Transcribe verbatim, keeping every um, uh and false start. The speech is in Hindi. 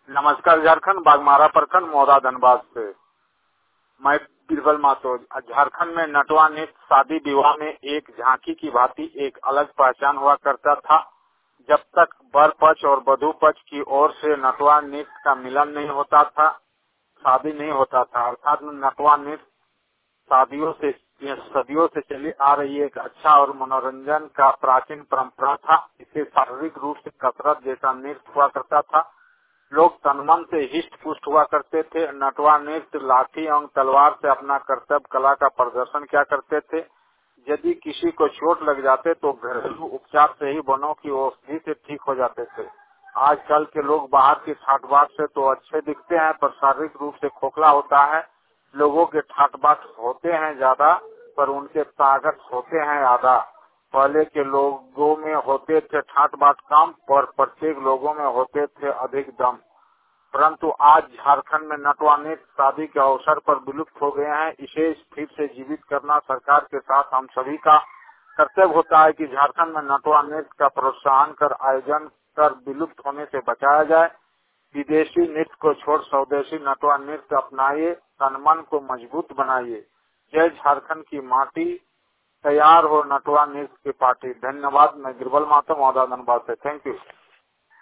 नमस्कार झारखंड, बागमारा प्रखंड, मौदा धनबाद से मैं बीरबल मातो। झारखंड में नटवा नृत्य शादी विवाह में एक झांकी की भांति एक अलग पहचान हुआ करता था। जब तक वर पक्ष और वधू पक्ष की ओर से नटवा नृत्य का मिलन नहीं होता था, शादी नहीं होता था। अर्थात नटवा नृत्य शादियों से सदियों से चली आ रही एक अच्छा और मनोरंजन का प्राचीन परंपरा था। इसे शारीरिक रूप से कसरत जैसा नृत्य हुआ करता था। लोग तनमन से हिष्ट पुष्ट हुआ करते थे। नटवा नृत्य लाठी एवं तलवार से अपना कर्तव्य कला का प्रदर्शन किया करते थे। यदि किसी को चोट लग जाते तो घरेलू उपचार से ही वनों की औषधि से ठीक हो जाते थे। आजकल के लोग बाहर की ठाट बाट से तो अच्छे दिखते हैं, पर शारीरिक रूप से खोखला होता है। लोगों के ठाट बाट होते हैं ज्यादा, पर उनके ताकत होते हैं आधा। पहले के लोगों में होते थे ठाट बाट कम, पर प्रत्येक लोगों में होते थे अधिक दम। परंतु आज झारखंड में नटवा नृत्य शादी के अवसर पर विलुप्त हो गए हैं। इसे फिर से जीवित करना सरकार के साथ हम सभी का कर्तव्य होता है कि झारखंड में नटवा नृत्य का प्रोत्साहन कर आयोजन कर विलुप्त होने से बचाया जाए। विदेशी नृत्य को छोड़ स्वदेशी नटवा नृत्य अपनाइए, तन मन को मजबूत बनाइए। जय झारखंड की माटी, तैयार हो नटवा नृत्य की पार्टी। धन्यवाद। मैं गिरबल माता, मौदा धनबाद से। Thank you.